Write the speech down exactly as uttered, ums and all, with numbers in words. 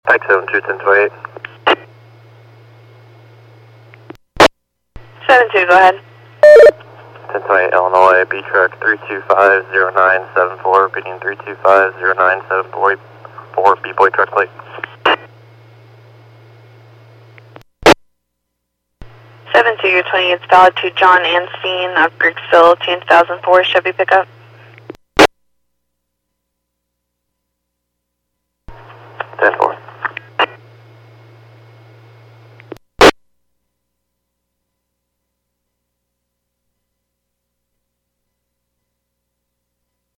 Pike seven two, ten twenty-eight. seven two, go ahead. ten twenty-eight Illinois, B truck three two five zero nine seven four, repeating three two five zero nine seven four, B-boy truck plate. seven two, twenty-eight, valid to John Anstein of Griggsville, two thousand four Chevy pickup.